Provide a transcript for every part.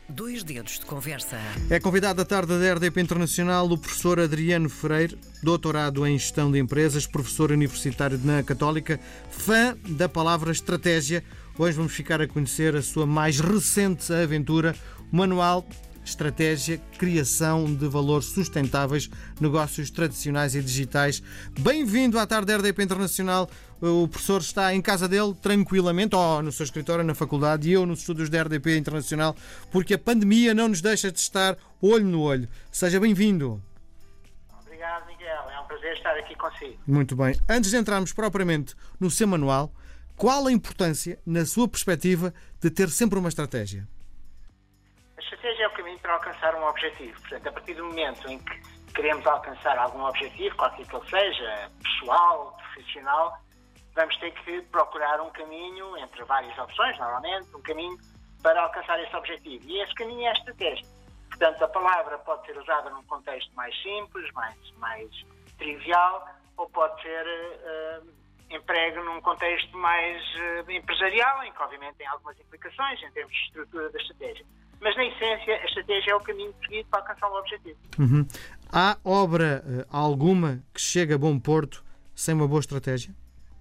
Dois dedos de conversa. É convidado da tarde da RDP Internacional o professor Adriano Freire, doutorado em Gestão de Empresas, professor universitário na Católica, fã da palavra estratégia. Hoje vamos ficar a conhecer a sua mais recente aventura, o Manual Estratégia, Criação de Valores Sustentáveis, Negócios Tradicionais e Digitais. Bem-vindo à tarde da RDP Internacional. O professor está em casa dele, tranquilamente, ou no seu escritório, na faculdade, e eu nos estúdios da RDP Internacional, porque a pandemia não nos deixa de estar olho no olho. Seja bem-vindo. Obrigado, Miguel. É um prazer estar aqui consigo. Muito bem. Antes de entrarmos propriamente no seu manual, qual a importância, na sua perspectiva, de ter sempre uma estratégia? A estratégia é o caminho para alcançar um objetivo. Portanto, a partir do momento em que queremos alcançar algum objetivo, qualquer que ele seja, pessoal, profissional, vamos ter que procurar um caminho, entre várias opções, normalmente, um caminho para alcançar esse objetivo. E esse caminho é a estratégia. Portanto, a palavra pode ser usada num contexto mais simples, mais trivial, ou pode ser emprego num contexto mais empresarial, em que, obviamente, tem algumas implicações em termos de estrutura da estratégia. Mas, na essência, a estratégia é o caminho seguido para alcançar um objetivo. Há obra alguma que chegue a bom porto sem uma boa estratégia?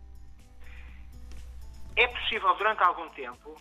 É possível, durante algum tempo,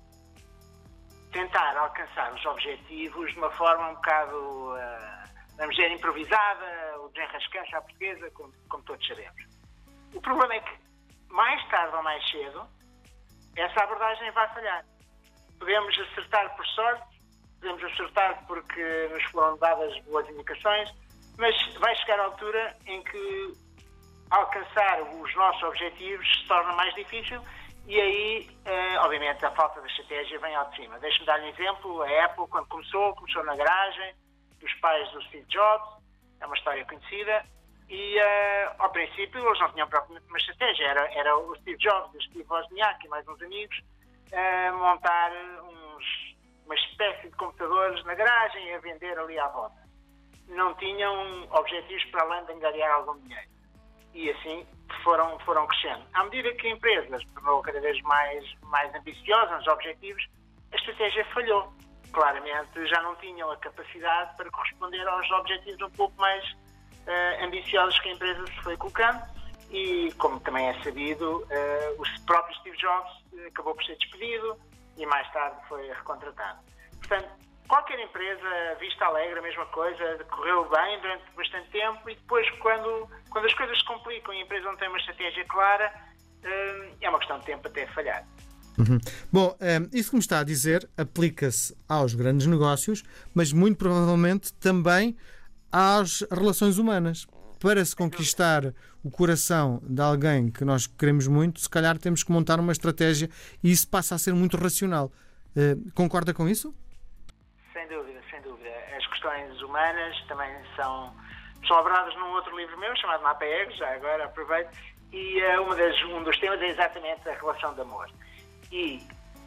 tentar alcançar os objetivos de uma forma um bocado, vamos dizer, improvisada, ou desenrascança à portuguesa, como todos sabemos. O problema é que, mais tarde ou mais cedo, essa abordagem vai falhar. Podemos acertar por sorte, podemos acertar porque nos foram dadas boas indicações, mas vai chegar a altura em que alcançar os nossos objetivos se torna mais difícil. E aí, obviamente, a falta de estratégia vem ao de cima. Deixe-me dar um exemplo. A Apple, quando começou na garagem dos pais do Steve Jobs. É uma história conhecida. E, ao princípio, eles não tinham propriamente uma estratégia. Era o Steve Jobs, o Steve Wozniak e mais uns amigos montar uma espécie de computadores na garagem e a vender ali à volta. Não tinham objetivos para além de angariar algum dinheiro. E assim foram crescendo. À medida que a empresa se tornou cada vez mais ambiciosa nos objetivos, a estratégia falhou. Claramente já não tinham a capacidade para corresponder aos objetivos um pouco mais ambiciosos que a empresa se foi colocando. E, como também é sabido, o próprio Steve Jobs acabou por ser despedido e mais tarde foi recontratado. Portanto, qualquer empresa, Vista Alegre, a mesma coisa, correu bem durante bastante tempo e depois, quando as coisas se complicam e a empresa não tem uma estratégia clara, é uma questão de tempo até falhar. Bom, isso que me está a dizer aplica-se aos grandes negócios, mas muito provavelmente também às relações humanas. Para se conquistar o coração de alguém que nós queremos muito, se calhar temos que montar uma estratégia e isso passa a ser muito racional. Concorda com isso? Sem dúvida, sem dúvida. As questões humanas também são abordadas num outro livro meu, chamado Mapa Ego, já agora aproveito, e um dos temas é exatamente a relação de amor. E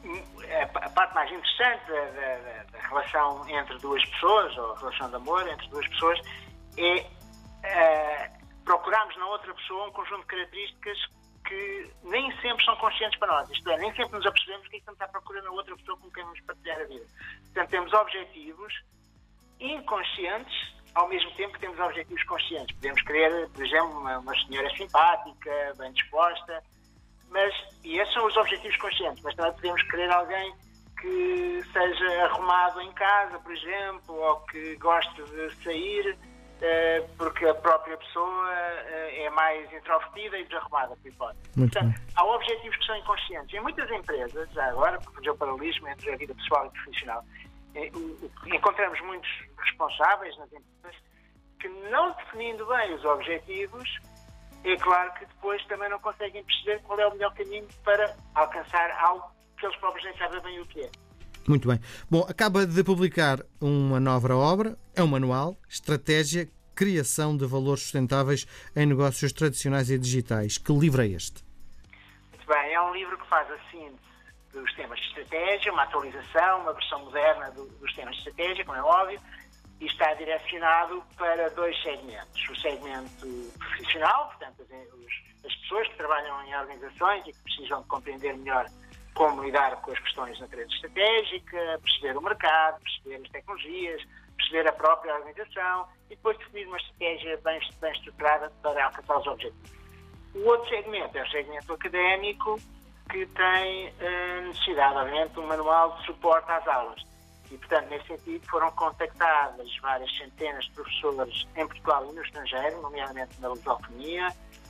a parte mais interessante da relação entre duas pessoas, ou a relação de amor entre duas pessoas, é procurarmos na outra pessoa um conjunto de características que nem sempre são conscientes para nós. Isto é, nem sempre nos apercebemos o que é que estamos à procura na outra pessoa com quem vamos partilhar a vida. Portanto, temos objetivos inconscientes, ao mesmo tempo que temos objetivos conscientes. Podemos querer, por exemplo, uma senhora simpática, bem disposta, e esses são os objetivos conscientes, mas também podemos querer alguém que seja arrumado em casa, por exemplo, ou que goste de sair, porque a própria pessoa é mais introvertida e desarrumada, por hipótese. Portanto, há objetivos que são inconscientes. Em muitas empresas, já agora, por fazer o paralelismo entre a vida pessoal e profissional, encontramos muitos responsáveis nas empresas que, não definindo bem os objetivos, é claro que depois também não conseguem perceber qual é o melhor caminho para alcançar algo que eles próprios nem sabem bem o que é. Muito bem. Bom, acaba de publicar uma nova obra, é um manual, Estratégia, Criação de Valores Sustentáveis em Negócios Tradicionais e Digitais. Que livro é este? Muito bem, é um livro que faz a síntese dos temas de estratégia, uma atualização, uma versão moderna dos temas de estratégia, como é óbvio, e está direcionado para dois segmentos. O segmento profissional, portanto, as pessoas que trabalham em organizações e que precisam de compreender melhor como lidar com as questões de natureza estratégica, perceber o mercado, perceber as tecnologias, perceber a própria organização e depois definir uma estratégia bem estruturada para alcançar os objetivos. O outro segmento é o segmento académico, que tem necessidade, obviamente, de um manual de suporte às aulas. E, portanto, nesse sentido, foram contactadas várias centenas de professores em Portugal e no estrangeiro, nomeadamente na lusofonia,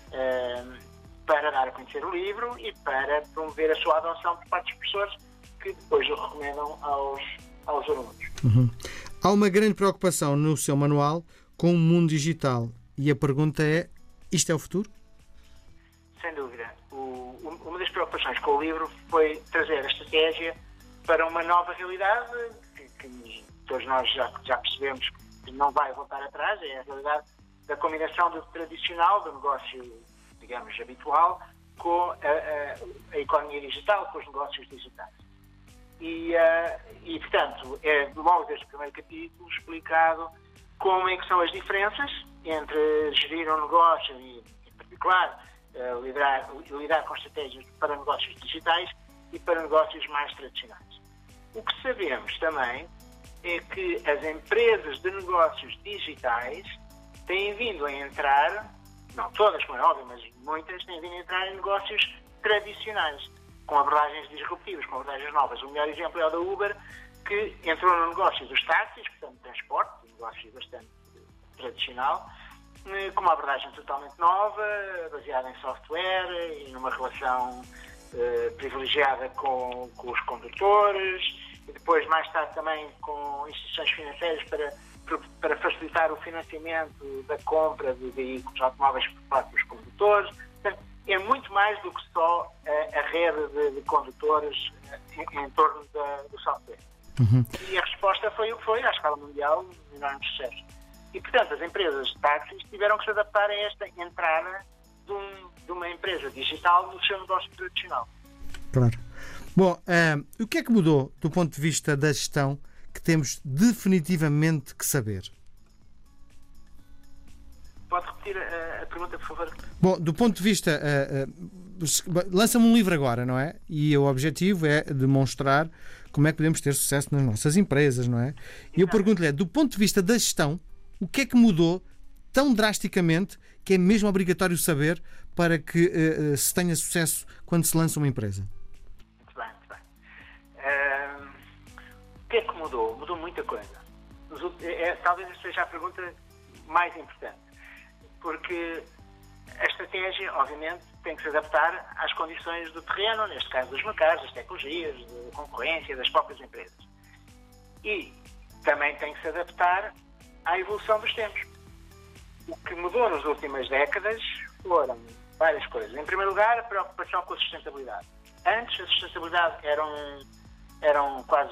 para dar a conhecer o livro e para promover a sua adoção por parte dos professores, que depois o recomendam aos alunos. Uhum. Há uma grande preocupação no seu manual com o mundo digital. E a pergunta é, isto é o futuro? Sem dúvida. Uma das preocupações com o livro foi trazer a estratégia para uma nova realidade que todos nós já percebemos que não vai voltar atrás, é a realidade da combinação do tradicional, do negócio, digamos, habitual, com a economia digital, com os negócios digitais. E portanto, é logo desde o primeiro capítulo explicado como é que são as diferenças entre gerir um negócio e, em particular, lidar com estratégias para negócios digitais e para negócios mais tradicionais. O que sabemos também é que as empresas de negócios digitais têm vindo a entrar, não todas, como é óbvio, mas muitas têm vindo a entrar em negócios tradicionais, com abordagens disruptivas, com abordagens novas. O melhor exemplo é o da Uber, que entrou no negócio dos táxis, portanto, transporte, um negócio bastante tradicional, com uma abordagem totalmente nova, baseada em software e numa relação privilegiada com os condutores, e depois, mais tarde, também com instituições financeiras para facilitar o financiamento da compra de veículos automóveis por parte dos condutores. Portanto, é muito mais do que só a rede de condutores em torno do software. Uhum. E a resposta foi o que foi, à escala mundial, um enorme sucesso. E, portanto, as empresas de táxis tiveram que se adaptar a esta entrada de uma empresa digital no seu negócio tradicional. Claro. Bom, o que é que mudou do ponto de vista da gestão que temos definitivamente que saber? Pode repetir a pergunta, por favor? Bom, do ponto de vista... lança-me um livro agora, não é? E o objetivo é demonstrar como é que podemos ter sucesso nas nossas empresas, não é? E eu pergunto-lhe, do ponto de vista da gestão, o que é que mudou tão drasticamente que é mesmo obrigatório saber para que se tenha sucesso quando se lança uma empresa? Muito bem. O que é que mudou? Mudou muita coisa. Talvez esta seja a pergunta mais importante, porque a estratégia, obviamente, tem que se adaptar às condições do terreno, neste caso dos mercados, das tecnologias, da concorrência, das próprias empresas. E também tem que se adaptar à evolução dos tempos. O que mudou nas últimas décadas foram várias coisas. Em primeiro lugar, a preocupação com a sustentabilidade. Antes, a sustentabilidade era quase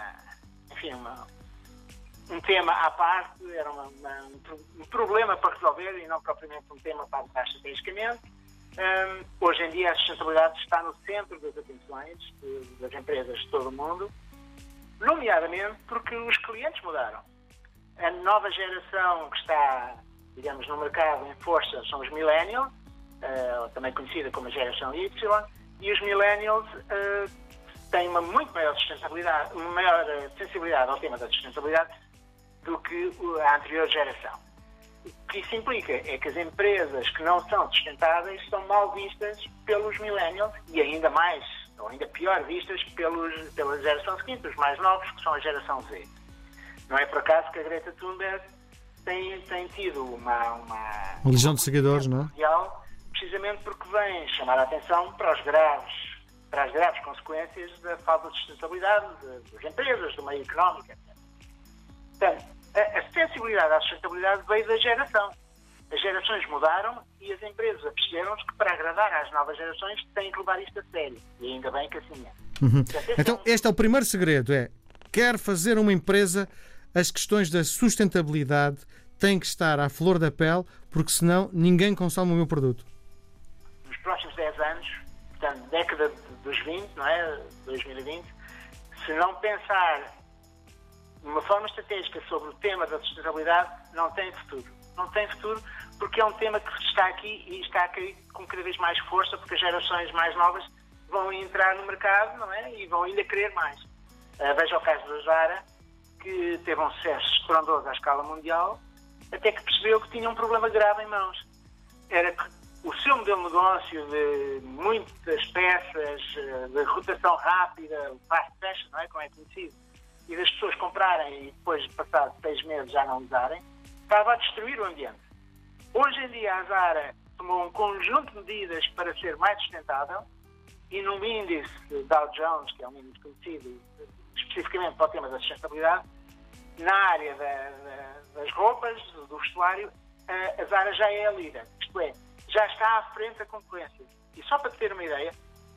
um tema à parte, era um problema para resolver e não propriamente um tema para abordar estrategicamente. Hoje em dia, a sustentabilidade está no centro das atenções das empresas de todo o mundo, nomeadamente porque os clientes mudaram. A nova geração que está, digamos, no mercado em força são os millennials, também conhecida como a geração Y, e os millennials têm uma muito maior sustentabilidade, uma maior sensibilidade ao tema da sustentabilidade do que a anterior geração. O que isso implica é que as empresas que não são sustentáveis são mal vistas pelos millennials e ainda mais, ou ainda pior vistas pela geração seguinte, os mais novos, que são a geração Z. Não é por acaso que a Greta Thunberg tem tido uma legião de seguidores, não é? Precisamente porque vem chamar a atenção para as graves consequências da falta de sustentabilidade das empresas, do meio económico, etc. Portanto, a sensibilidade à sustentabilidade veio da geração. As gerações mudaram e as empresas aperceberam-se que para agradar às novas gerações têm que levar isto a sério. E ainda bem que assim é. Uhum. Então, este é o primeiro segredo, quer fazer uma empresa, as questões da sustentabilidade têm que estar à flor da pele, porque senão ninguém consome o meu produto. Nos próximos 10 anos, portanto, década dos 20, não é? 2020, se não pensar de uma forma estratégica sobre o tema da sustentabilidade, não tem futuro. Não tem futuro porque é um tema que está aqui e está aqui com cada vez mais força, porque as gerações mais novas vão entrar no mercado, não é? E vão ainda querer mais. Veja o caso da Zara, que teve um sucesso estrondoso à escala mundial, até que percebeu que tinha um problema grave em mãos. Era que o seu modelo de negócio de muitas peças, de rotação rápida, o fast fashion, não é? Como é conhecido, e das pessoas comprarem e depois, passados 6 meses, já não usarem, estava a destruir o ambiente. Hoje em dia a Zara tomou um conjunto de medidas para ser mais sustentável e num índice Dow Jones, que é um índice conhecido especificamente para o tema da sustentabilidade, na área das roupas, do vestuário, a Zara já é a líder. Isto é, já está à frente da concorrência. E só para ter uma ideia,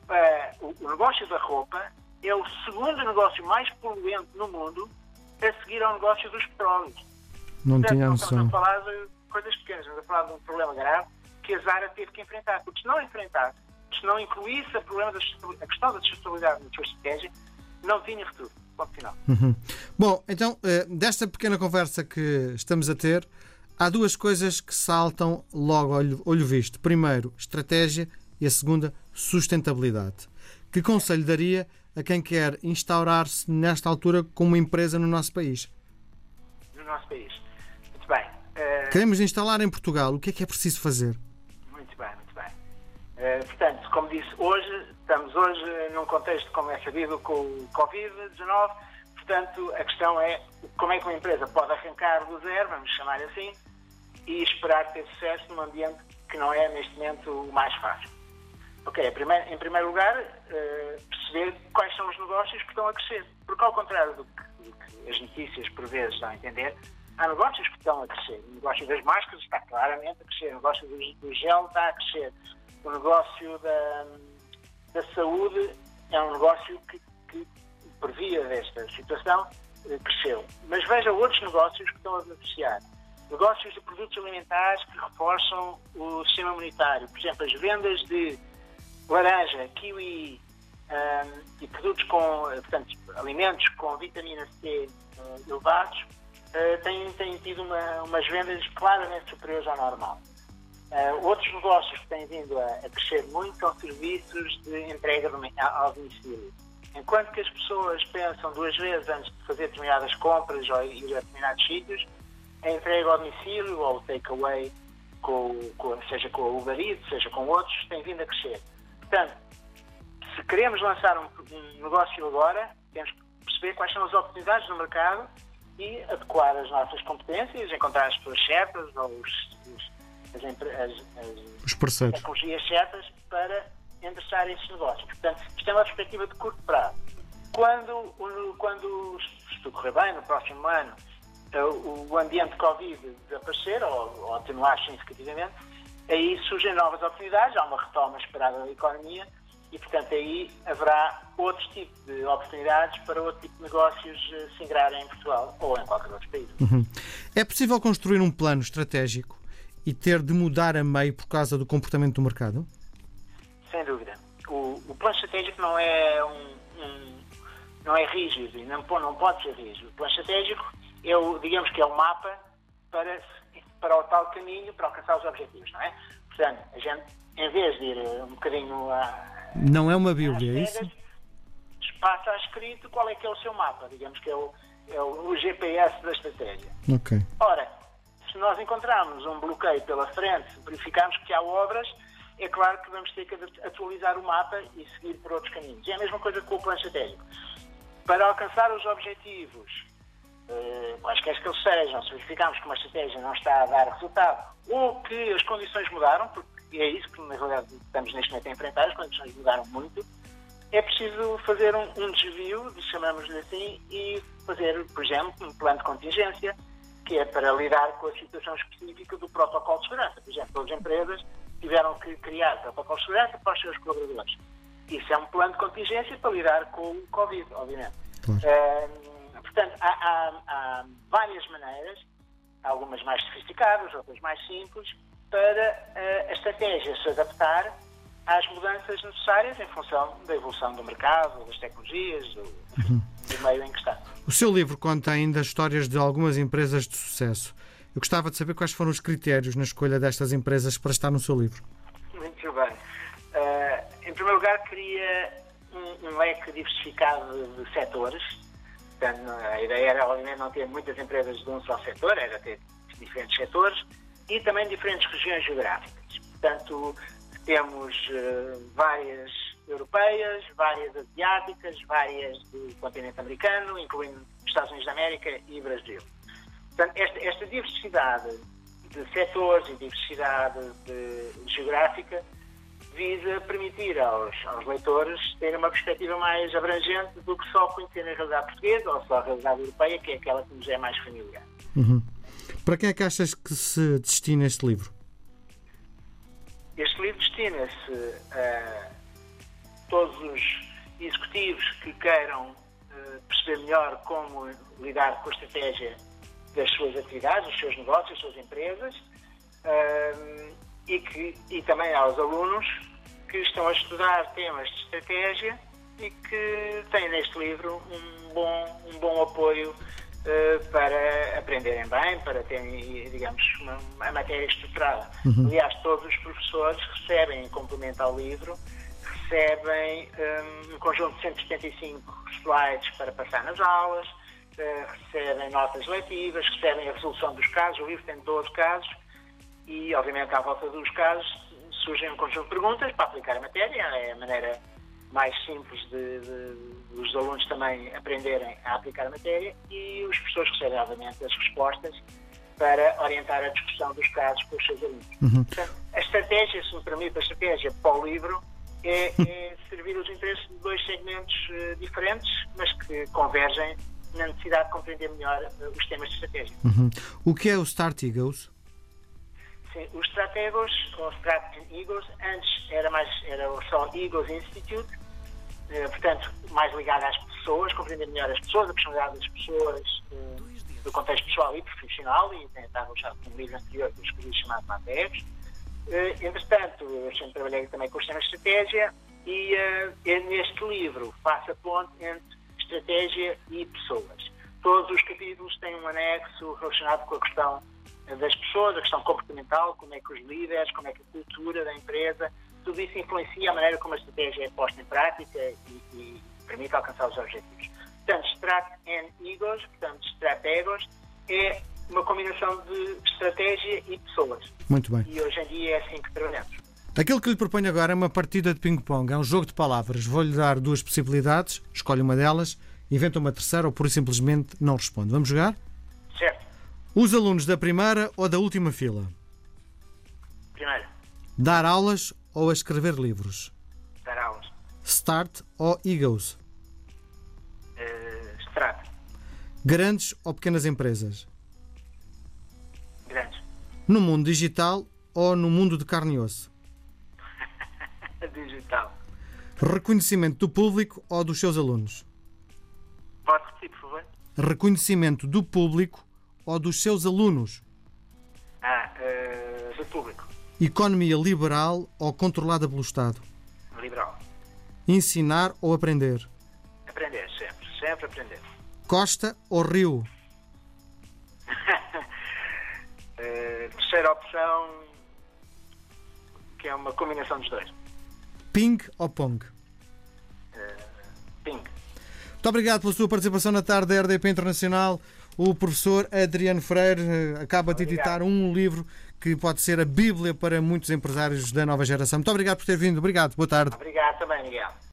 o negócio da roupa é o segundo negócio mais poluente no mundo a seguir ao negócio dos petróleos. Não Portanto, tinha não noção. estamos a falar de coisas pequenas, estamos a falar de um problema grave que a Zara teve que enfrentar. Porque se não enfrentasse, se não incluísse a questão da sustentabilidade na sua estratégia, não tinha futuro. Ponto final. Bom, então, desta pequena conversa que estamos a ter, há duas coisas que saltam logo ao olho visto. Primeiro, estratégia e a segunda, sustentabilidade. Que conselho daria a quem quer instaurar-se nesta altura como uma empresa no nosso país? No nosso país. Muito bem. Queremos instalar em Portugal. O que é preciso fazer? Muito bem, muito bem. Portanto, como disse, estamos hoje num contexto, como é sabido, com o Covid-19. Portanto, a questão é como é que uma empresa pode arrancar do zero, vamos chamar assim, e esperar ter sucesso num ambiente que não é, neste momento, o mais fácil. Ok, em primeiro lugar, perceber quais são os negócios que estão a crescer. Porque, ao contrário do que as notícias, por vezes, dão a entender, há negócios que estão a crescer. O negócio das máscaras está claramente a crescer. O negócio do gel está a crescer. O negócio da saúde é um negócio que por via desta situação, cresceu. Mas veja outros negócios que estão a beneficiar. Negócios de produtos alimentares que reforçam o sistema imunitário. Por exemplo, as vendas de laranja, kiwi e produtos portanto, alimentos com vitamina C elevados, têm tido umas vendas claramente superiores ao normal. Outros negócios que têm vindo a crescer muito são serviços de entrega ao domicílio. Enquanto que as pessoas pensam 2 vezes antes de fazer determinadas compras ou ir a determinados sítios, a entrega ao domicílio ou o takeaway, seja com a Uber Eats, seja com outros, tem vindo a crescer. Portanto, se queremos lançar um negócio agora, temos que perceber quais são as oportunidades no mercado e adequar as nossas competências, encontrar as pessoas certas ou os parceiros, tecnologias certas para endereçar esses negócios. Portanto, isto é uma perspectiva de curto prazo. Quando se tudo correr bem, no próximo ano, o ambiente Covid desaparecer ou atenuar significativamente, aí surgem novas oportunidades, há uma retoma esperada da economia e, portanto, aí haverá outro tipo de oportunidades para outro tipo de negócios se integrarem em Portugal ou em qualquer outro país. É possível construir um plano estratégico e ter de mudar a meio por causa do comportamento do mercado? Sem dúvida. O plano estratégico não é não é rígido e não pode ser rígido. O plano estratégico digamos que é um mapa para o tal caminho, para alcançar os objetivos, não é? Portanto, a gente, em vez de ir um bocadinho Não é uma Bíblia, é isso? Passa escrito qual é que é o seu mapa, digamos que é o GPS da estratégia. Ok. Ora, se nós encontrarmos um bloqueio pela frente, verificarmos que há obras, é claro que vamos ter que atualizar o mapa e seguir por outros caminhos. E é a mesma coisa com o plano estratégico. Para alcançar os objetivos, quaisquer que eles sejam, se verificarmos que uma estratégia não está a dar resultado ou que as condições mudaram, porque é isso que na realidade estamos neste momento a enfrentar, as condições mudaram muito, é preciso fazer um desvio, chamamos-lhe assim, e fazer, por exemplo, um plano de contingência, que é para lidar com a situação específica do protocolo de segurança. Por exemplo, as empresas tiveram que criar protocolo de segurança para os seus colaboradores. Isso é um plano de contingência para lidar com o Covid, obviamente. Claro. Portanto, há várias maneiras, algumas mais sofisticadas, outras mais simples, para a estratégia se adaptar às mudanças necessárias em função da evolução do mercado, das tecnologias, do meio em que está. O seu livro conta ainda histórias de algumas empresas de sucesso. Eu gostava de saber quais foram os critérios na escolha destas empresas para estar no seu livro. Muito bem. Em primeiro lugar, cria um leque diversificado de setores. Portanto, a ideia era, obviamente, não ter muitas empresas de um só setor, era ter diferentes setores e também diferentes regiões geográficas. Portanto, temos várias europeias, várias asiáticas, várias do continente americano, incluindo Estados Unidos da América e Brasil. Portanto, esta diversidade de setores e diversidade geográfica visa permitir aos leitores terem uma perspectiva mais abrangente do que só conhecerem a realidade portuguesa ou só a realidade europeia, que é aquela que nos é mais familiar. Para quem é que achas que se destina este livro? Este livro destina-se a todos os executivos que queiram perceber melhor como lidar com a estratégia das suas atividades, dos seus negócios, das suas empresas, e também aos alunos que estão a estudar temas de estratégia e que têm neste livro um bom apoio para aprenderem bem, para terem, digamos, uma matéria estruturada. Aliás, todos os professores recebem, em complemento ao livro, recebem um conjunto de 175 slides para passar nas aulas, recebem notas letivas, recebem a resolução dos casos. O livro tem 12 casos e, obviamente, à volta dos casos surgem um conjunto de perguntas para aplicar a matéria. É a maneira mais simples dos alunos também aprenderem a aplicar a matéria, e os professores recebem, obviamente, as respostas para orientar a discussão dos casos com os seus alunos. Portanto, a estratégia, se me permite, a estratégia para o livro é servir os interesses de dois segmentos diferentes, mas que convergem na necessidade de compreender melhor os temas de estratégia. O que é o Start Egos? Sim, o Start Egos, ou Start Egos, antes era só Egos Institute, portanto, mais ligado às pessoas, compreender melhor as pessoas, a personalidade das pessoas, do contexto pessoal e profissional, e estava usado como livro anterior que eu escrevi chamado Matérias. Entretanto, eu sempre trabalhei também com os temas de estratégia e neste livro faço a ponte entre estratégia e pessoas. Todos os capítulos têm um anexo relacionado com a questão das pessoas, a questão comportamental, como é que os líderes, como é que a cultura da empresa, tudo isso influencia a maneira como a estratégia é posta em prática e permite alcançar os objetivos. Portanto, Strat and Egos, portanto, Strategos, é uma combinação de estratégia e pessoas. Muito bem. E hoje em dia é assim que trabalhamos. Aquilo que lhe proponho agora é uma partida de ping-pong, é um jogo de palavras. Vou-lhe dar duas possibilidades, escolhe uma delas, inventa uma terceira ou pura e simplesmente não responde. Vamos jogar? Certo. Os alunos da primeira ou da última fila? Primeiro. Dar aulas ou a escrever livros? Dar aulas. Start ou Egos? Strat. Grandes ou pequenas empresas? Grandes. No mundo digital ou no mundo de carne e osso? Digital. Reconhecimento do público ou dos seus alunos? Pode repetir, por favor? Reconhecimento do público ou dos seus alunos? Do público. Economia liberal ou controlada pelo Estado? Liberal. Ensinar ou aprender? Aprender, sempre. Sempre aprender. Costa ou rio? Terceira opção, que é uma combinação dos dois. Ping ou pong? Ping. Muito obrigado pela sua participação na tarde da RDP Internacional. O professor Adriano Freire acaba de editar um livro que pode ser a bíblia para muitos empresários da nova geração. Muito obrigado por ter vindo. Obrigado. Boa tarde. Obrigado também, Miguel.